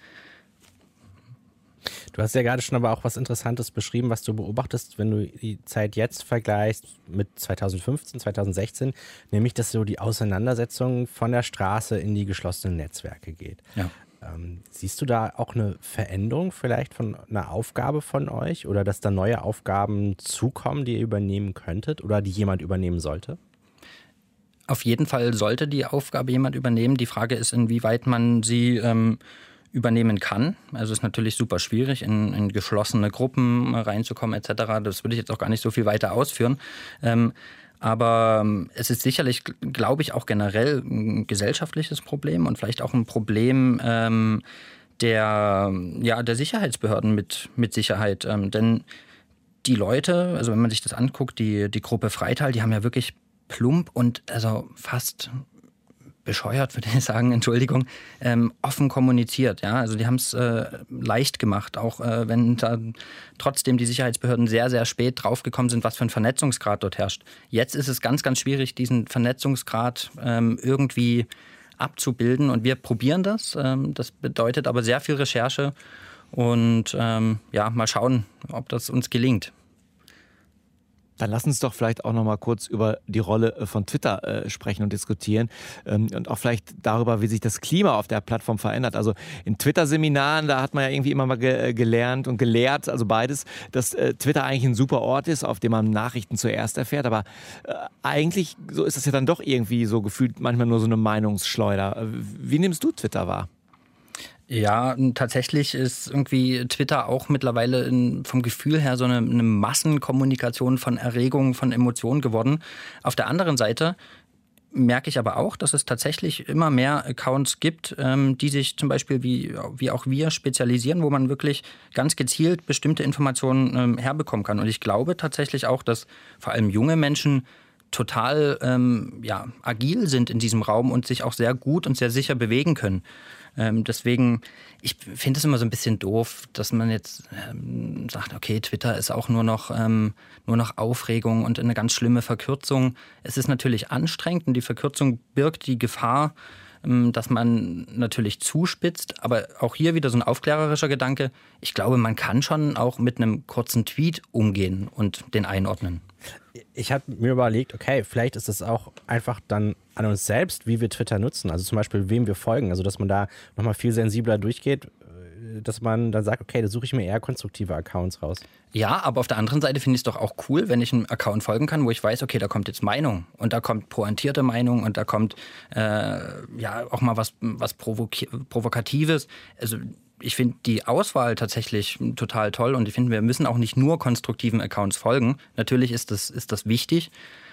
Du hast ja gerade schon aber auch was Interessantes beschrieben, was du beobachtest, wenn du die Zeit jetzt vergleichst mit zweitausendfünfzehn, zweitausendsechzehn, nämlich dass so die Auseinandersetzung von der Straße in die geschlossenen Netzwerke geht. Ja. Ähm, siehst du da auch eine Veränderung vielleicht von einer Aufgabe von euch oder dass da neue Aufgaben zukommen, die ihr übernehmen könntet oder die jemand übernehmen sollte? Auf jeden Fall sollte die Aufgabe jemand übernehmen. Die Frage ist, inwieweit man sie ähm, übernehmen kann. Also es ist natürlich super schwierig, in, in geschlossene Gruppen reinzukommen et cetera. Das würde ich jetzt auch gar nicht so viel weiter ausführen. Ähm, aber ähm, es ist sicherlich, glaube ich, auch generell ein gesellschaftliches Problem und vielleicht auch ein Problem ähm, der, ja, der Sicherheitsbehörden mit, mit Sicherheit. Ähm, denn die Leute, also wenn man sich das anguckt, die, die Gruppe Freital, die haben ja wirklich plump und also fast bescheuert, würde ich sagen, Entschuldigung, ähm, offen kommuniziert. Ja? Also die haben es äh, leicht gemacht, auch äh, wenn da trotzdem die Sicherheitsbehörden sehr, sehr spät draufgekommen sind, was für ein Vernetzungsgrad dort herrscht. Jetzt ist es ganz, ganz schwierig, diesen Vernetzungsgrad ähm, irgendwie abzubilden und wir probieren das. Ähm, das bedeutet aber sehr viel Recherche und ähm, ja, mal schauen, ob das uns gelingt. Dann lass uns doch vielleicht auch noch mal kurz über die Rolle von Twitter äh, sprechen und diskutieren ähm, und auch vielleicht darüber, wie sich das Klima auf der Plattform verändert. Also in Twitter-Seminaren, da hat man ja irgendwie immer mal ge- gelernt und gelehrt, also beides, dass äh, Twitter eigentlich ein super Ort ist, auf dem man Nachrichten zuerst erfährt. Aber äh, eigentlich so ist das ja dann doch irgendwie so gefühlt manchmal nur so eine Meinungsschleuder. Wie nimmst du Twitter wahr? Ja, tatsächlich ist irgendwie Twitter auch mittlerweile in, vom Gefühl her so eine, eine Massenkommunikation von Erregungen, von Emotionen geworden. Auf der anderen Seite merke ich aber auch, dass es tatsächlich immer mehr Accounts gibt, ähm, die sich zum Beispiel wie, wie auch wir spezialisieren, wo man wirklich ganz gezielt bestimmte Informationen ähm, herbekommen kann. Und ich glaube tatsächlich auch, dass vor allem junge Menschen total ähm, ja, agil sind in diesem Raum und sich auch sehr gut und sehr sicher bewegen können. Ähm, deswegen, ich finde es immer so ein bisschen doof, dass man jetzt ähm, sagt, okay, Twitter ist auch nur noch, ähm, nur noch Aufregung und eine ganz schlimme Verkürzung. Es ist natürlich anstrengend und die Verkürzung birgt die Gefahr, ähm, dass man natürlich zuspitzt. Aber auch hier wieder so ein aufklärerischer Gedanke. Ich glaube, man kann schon auch mit einem kurzen Tweet umgehen und den einordnen. Ich habe mir überlegt, okay, vielleicht ist es auch einfach dann an uns selbst, wie wir Twitter nutzen. Also zum Beispiel, wem wir folgen. Also dass man da nochmal viel sensibler durchgeht, dass man dann sagt, okay, da suche ich mir eher konstruktive Accounts raus. Ja, aber auf der anderen Seite finde ich es doch auch cool, wenn ich einem Account folgen kann, wo ich weiß, okay, da kommt jetzt Meinung und da kommt pointierte Meinung und da kommt äh, ja auch mal was, was Provoki- Provokatives. Also ich finde die Auswahl tatsächlich total toll und ich finde, wir müssen auch nicht nur konstruktiven Accounts folgen. Natürlich ist das, ist das wichtig,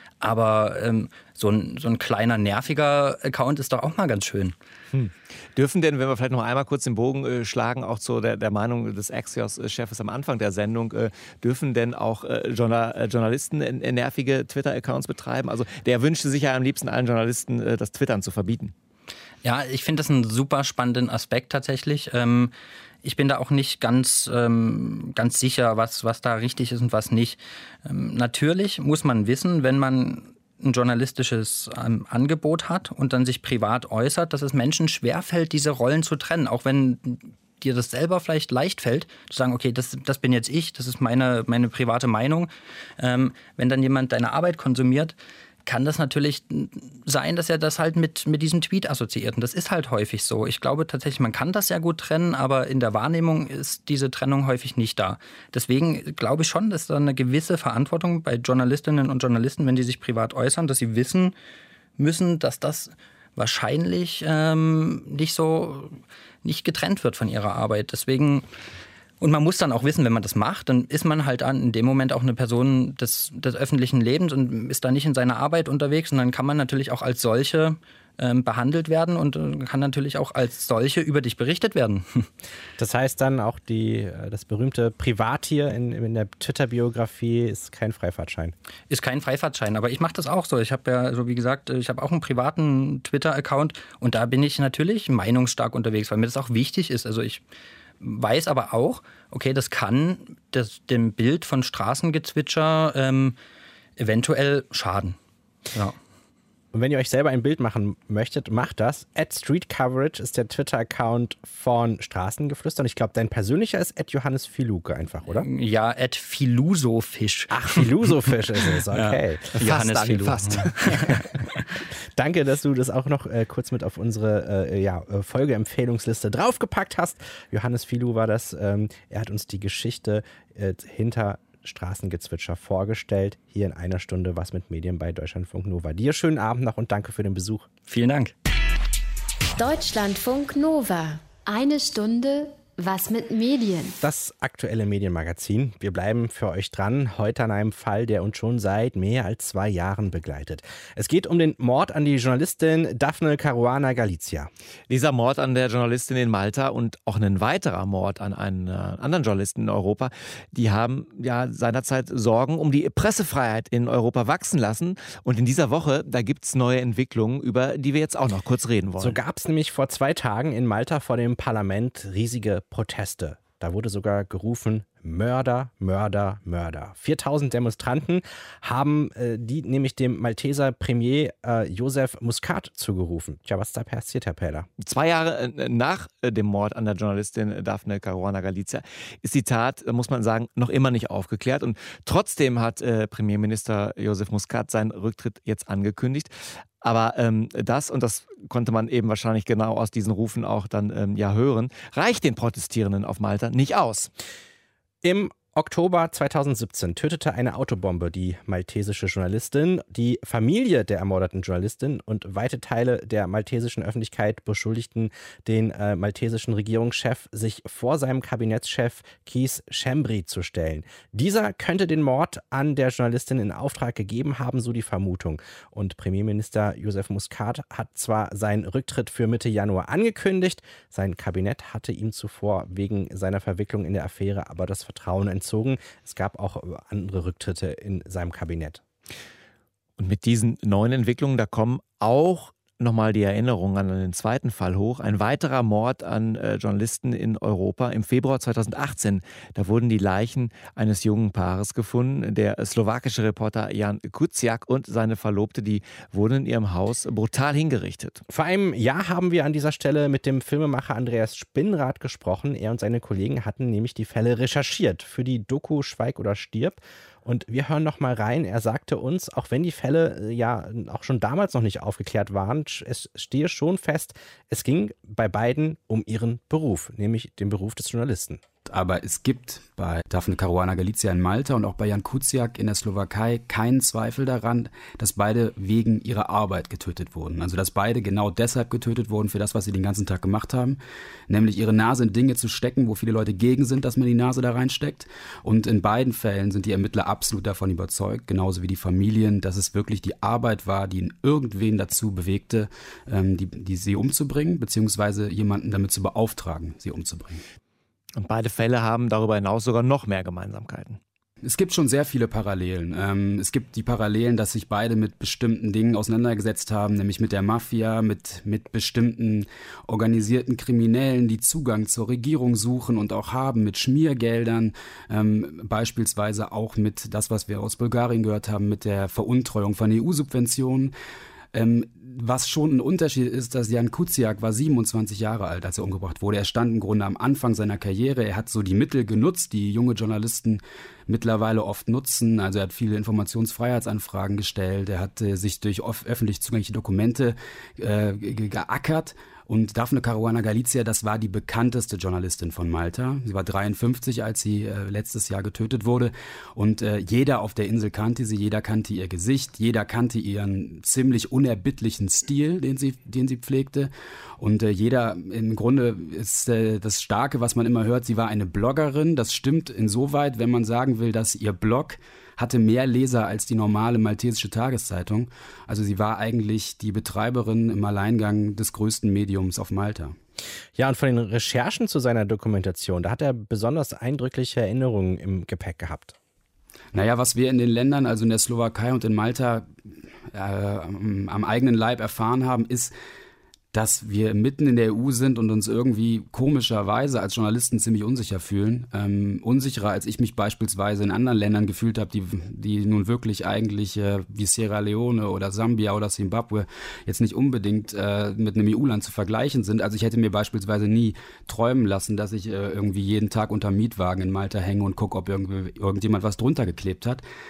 aber ähm, so, ein, so ein kleiner, nerviger Account ist doch auch mal ganz schön. Hm. Dürfen denn, wenn wir vielleicht noch einmal kurz den Bogen äh, schlagen, auch zu der, der Meinung des Axios-Chefs am Anfang der Sendung, äh, dürfen denn auch äh, Journal- äh, Journalisten äh, nervige Twitter-Accounts betreiben? Also der wünschte sich ja am liebsten allen Journalisten, äh, das Twittern zu verbieten. Ja, ich finde das einen super spannenden Aspekt tatsächlich. Ähm, ich bin da auch nicht ganz, ähm, ganz sicher, was, was da richtig ist und was nicht. Ähm, natürlich muss man wissen, wenn man ein journalistisches ähm, Angebot hat und dann sich privat äußert, dass es Menschen schwerfällt, diese Rollen zu trennen. Auch wenn dir das selber vielleicht leicht fällt, zu sagen, okay, das, das bin jetzt ich, das ist meine, meine private Meinung. Ähm, wenn dann jemand deine Arbeit konsumiert, kann das natürlich sein, dass er das halt mit, mit diesem Tweet assoziiert. Und das ist halt häufig so. Ich glaube tatsächlich, man kann das sehr gut trennen, aber in der Wahrnehmung ist diese Trennung häufig nicht da. Deswegen glaube ich schon, dass da eine gewisse Verantwortung bei Journalistinnen und Journalisten, wenn die sich privat äußern, dass sie wissen müssen, dass das wahrscheinlich ähm, nicht so nicht getrennt wird von ihrer Arbeit. Deswegen und man muss dann auch wissen, wenn man das macht, dann ist man halt in dem Moment auch eine Person des, des öffentlichen Lebens und ist da nicht in seiner Arbeit unterwegs. Und dann kann man natürlich auch als solche ähm, behandelt werden und äh, kann natürlich auch als solche über dich berichtet werden. Das heißt dann auch die, das berühmte Privattier in, in der Twitter-Biografie ist kein Freifahrtschein. Ist kein Freifahrtschein, aber ich mache das auch so. Ich habe ja, so wie gesagt, ich habe auch einen privaten Twitter-Account und da bin ich natürlich meinungsstark unterwegs, weil mir das auch wichtig ist. Also ich weiß aber auch, okay, das kann das, dem Bild von Straßengezwitscher ähm, eventuell schaden. Ja. Und wenn ihr euch selber ein Bild machen möchtet, macht das. at streetcoverage ist der Twitter-Account von Straßengeflüster. Und ich glaube, dein persönlicher ist at Johannes Filuke einfach, oder? Ja, at Filusofisch. Ach, Filusofisch ist es, okay. Ja, Johannes Filuke. Fast. Danke, dass du das auch noch äh, kurz mit auf unsere äh, ja, Folgeempfehlungsliste draufgepackt hast. Johannes Filou war das. Ähm, er hat uns die Geschichte äh, hinter Straßengezwitscher vorgestellt. Hier in einer Stunde was mit Medien bei Deutschlandfunk Nova. Dir schönen Abend noch und danke für den Besuch. Vielen Dank. Deutschlandfunk Nova. Eine Stunde was mit Medien. Das aktuelle Medienmagazin. Wir bleiben für euch dran. Heute an einem Fall, der uns schon seit mehr als zwei Jahren begleitet. Es geht um den Mord an die Journalistin Daphne Caruana Galizia. Dieser Mord an der Journalistin in Malta und auch ein weiterer Mord an einen äh, anderen Journalisten in Europa, die haben ja seinerzeit Sorgen um die Pressefreiheit in Europa wachsen lassen. Und in dieser Woche, da gibt es neue Entwicklungen, über die wir jetzt auch noch kurz reden wollen. So gab es nämlich vor zwei Tagen in Malta vor dem Parlament riesige Proteste. Da wurde sogar gerufen, Mörder, Mörder, Mörder. viertausend Demonstranten haben äh, die nämlich dem Malteser Premier äh, Joseph Muscat zugerufen. Tja, was ist da passiert, Herr Pähler? Zwei Jahre äh, nach äh, dem Mord an der Journalistin Daphne Caruana Galizia ist die Tat, äh, muss man sagen, noch immer nicht aufgeklärt. Und trotzdem hat äh, Premierminister Joseph Muscat seinen Rücktritt jetzt angekündigt. Aber ähm, das, und das konnte man eben wahrscheinlich genau aus diesen Rufen auch dann ähm, ja hören, reicht den Protestierenden auf Malta nicht aus. Im Oktober zweitausendsiebzehn tötete eine Autobombe die maltesische Journalistin. Die Familie der ermordeten Journalistin und weite Teile der maltesischen Öffentlichkeit beschuldigten den äh, maltesischen Regierungschef, sich vor seinem Kabinettschef Kees Schembri zu stellen. Dieser könnte den Mord an der Journalistin in Auftrag gegeben haben, so die Vermutung. Und Premierminister Joseph Muscat hat zwar seinen Rücktritt für Mitte Januar angekündigt, sein Kabinett hatte ihm zuvor wegen seiner Verwicklung in der Affäre aber das Vertrauen entzogen. Es gab auch andere Rücktritte in seinem Kabinett. Und mit diesen neuen Entwicklungen, da kommen auch nochmal die Erinnerungen an den zweiten Fall hoch. Ein weiterer Mord an äh, Journalisten in Europa im Februar zweitausendachtzehn. Da wurden die Leichen eines jungen Paares gefunden. Der slowakische Reporter Jan Kuciak und seine Verlobte, die wurden in ihrem Haus brutal hingerichtet. Vor einem Jahr haben wir an dieser Stelle mit dem Filmemacher Andreas Spinnrad gesprochen. Er und seine Kollegen hatten nämlich die Fälle recherchiert für die Doku Schweig oder stirb. Und wir hören noch mal rein. Er sagte uns, auch wenn die Fälle ja auch schon damals noch nicht aufgeklärt waren, es stehe schon fest, es ging bei beiden um ihren Beruf, nämlich den Beruf des Journalisten. Aber es gibt bei Daphne Caruana Galizia in Malta und auch bei Jan Kuciak in der Slowakei keinen Zweifel daran, dass beide wegen ihrer Arbeit getötet wurden. Also dass beide genau deshalb getötet wurden für das, was sie den ganzen Tag gemacht haben. Nämlich ihre Nase in Dinge zu stecken, wo viele Leute gegen sind, dass man die Nase da reinsteckt. Und in beiden Fällen sind die Ermittler absolut davon überzeugt, genauso wie die Familien, dass es wirklich die Arbeit war, die ihn irgendwen dazu bewegte, die, die sie umzubringen, beziehungsweise jemanden damit zu beauftragen, sie umzubringen. Und beide Fälle haben darüber hinaus sogar noch mehr Gemeinsamkeiten. Es gibt schon sehr viele Parallelen. Ähm, es gibt die Parallelen, dass sich beide mit bestimmten Dingen auseinandergesetzt haben, nämlich mit der Mafia, mit, mit bestimmten organisierten Kriminellen, die Zugang zur Regierung suchen und auch haben, mit Schmiergeldern, ähm, beispielsweise auch mit das, was wir aus Bulgarien gehört haben, mit der Veruntreuung von E U-Subventionen. Ähm, was schon ein Unterschied ist, dass Jan Kuciak war siebenundzwanzig Jahre alt, als er umgebracht wurde. Er stand im Grunde am Anfang seiner Karriere. Er hat so die Mittel genutzt, die junge Journalisten mittlerweile oft nutzen. Also er hat viele Informationsfreiheitsanfragen gestellt. Er hat äh, sich durch öffentlich zugängliche Dokumente äh, geackert. Und Daphne Caruana Galizia, das war die bekannteste Journalistin von Malta. Sie war dreiundfünfzig, als sie äh, letztes Jahr getötet wurde. Und äh, jeder auf der Insel kannte sie, jeder kannte ihr Gesicht, jeder kannte ihren ziemlich unerbittlichen Stil, den sie, den sie pflegte. Und äh, jeder, im Grunde ist äh, das Starke, was man immer hört, sie war eine Bloggerin. Das stimmt insoweit, wenn man sagen will, dass ihr Blog hatte mehr Leser als die normale maltesische Tageszeitung. Also sie war eigentlich die Betreiberin im Alleingang des größten Mediums auf Malta. Ja, und von den Recherchen zu seiner Dokumentation, da hat er besonders eindrückliche Erinnerungen im Gepäck gehabt. Naja, was wir in den Ländern, also in der Slowakei und in Malta, äh, am, am eigenen Leib erfahren haben, ist, dass wir mitten in der E U sind und uns irgendwie komischerweise als Journalisten ziemlich unsicher fühlen. Ähm, unsicherer, als ich mich beispielsweise in anderen Ländern gefühlt habe, die, die nun wirklich eigentlich äh, wie Sierra Leone oder Sambia oder Zimbabwe jetzt nicht unbedingt äh, mit einem E U-Land zu vergleichen sind. Also ich hätte mir beispielsweise nie träumen lassen, dass ich äh, irgendwie jeden Tag unter Mietwagen in Malta hänge und gucke, ob irgendwie, irgendjemand was drunter geklebt hat.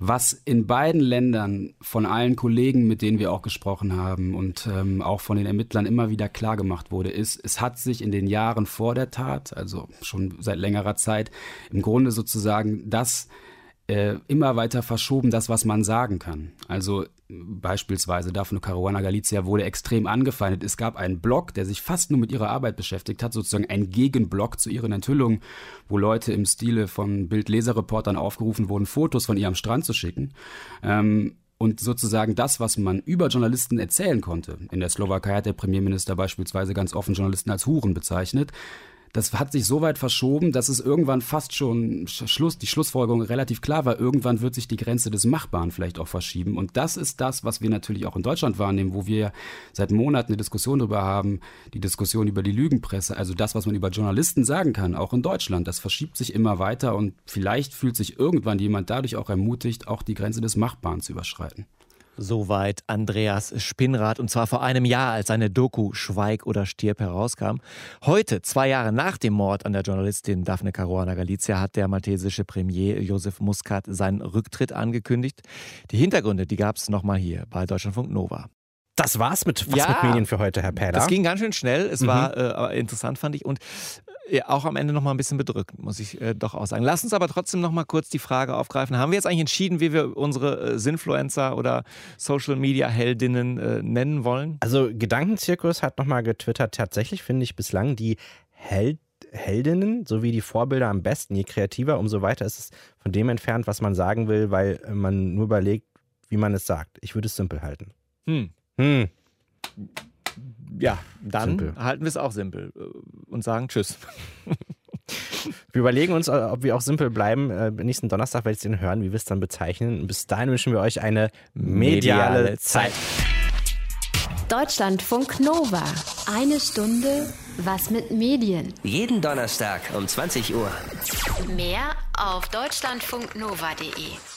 Was in beiden Ländern von allen Kollegen, mit denen wir auch gesprochen haben und ähm, auch von den Ermittlern immer wieder klargemacht wurde, ist, es hat sich in den Jahren vor der Tat, also schon seit längerer Zeit, im Grunde sozusagen das äh, immer weiter verschoben, das, was man sagen kann. Also beispielsweise Daphne Caruana Galizia wurde extrem angefeindet. Es gab einen Blog, der sich fast nur mit ihrer Arbeit beschäftigt hat, sozusagen ein Gegenblog zu ihren Enthüllungen, wo Leute im Stile von Bild-Leserreportern aufgerufen wurden, Fotos von ihr am Strand zu schicken. Ähm, und sozusagen das, was man über Journalisten erzählen konnte. In der Slowakei hat der Premierminister beispielsweise ganz offen Journalisten als Huren bezeichnet. Das hat sich so weit verschoben, dass es irgendwann fast schon Schluss, die Schlussfolgerung relativ klar war. Irgendwann wird sich die Grenze des Machbaren vielleicht auch verschieben. Und das ist das, was wir natürlich auch in Deutschland wahrnehmen, wo wir seit Monaten eine Diskussion darüber haben, die Diskussion über die Lügenpresse, also das, was man über Journalisten sagen kann, auch in Deutschland. Das verschiebt sich immer weiter und vielleicht fühlt sich irgendwann jemand dadurch auch ermutigt, auch die Grenze des Machbaren zu überschreiten. Soweit Andreas Spinnrad, und zwar vor einem Jahr, als seine Doku Schweig oder stirb herauskam. Heute, zwei Jahre nach dem Mord an der Journalistin Daphne Caruana Galizia, hat der maltesische Premier Joseph Muscat seinen Rücktritt angekündigt. Die Hintergründe, die gab es nochmal hier bei Deutschlandfunk Nova. Das war's mit Was Ja, mit Medien für heute, Herr Päder. Das ging ganz schön schnell. Es Mhm. war äh, aber interessant, fand ich. Und äh, auch am Ende noch mal ein bisschen bedrückend, muss ich äh, doch auch sagen. Lass uns aber trotzdem noch mal kurz die Frage aufgreifen. Haben wir jetzt eigentlich entschieden, wie wir unsere äh, Sinfluencer oder Social-Media-Heldinnen äh, nennen wollen? Also Gedankenzirkus hat nochmal getwittert, tatsächlich finde ich bislang die Held Heldinnen sowie die Vorbilder am besten. Je kreativer, umso weiter ist es von dem entfernt, was man sagen will, weil man nur überlegt, wie man es sagt. Ich würde es simpel halten. Hm. Hm. Ja, dann Simpel. halten wir es auch simpel und sagen Tschüss. Wir überlegen uns, ob wir auch simpel bleiben. Äh, nächsten Donnerstag werdet ihr hören, wie wir es dann bezeichnen. Und bis dahin wünschen wir euch eine mediale, Mediale Zeit. Deutschlandfunk Nova. Eine Stunde Was mit Medien. Jeden Donnerstag um zwanzig Uhr. Mehr auf deutschlandfunknova punkt de.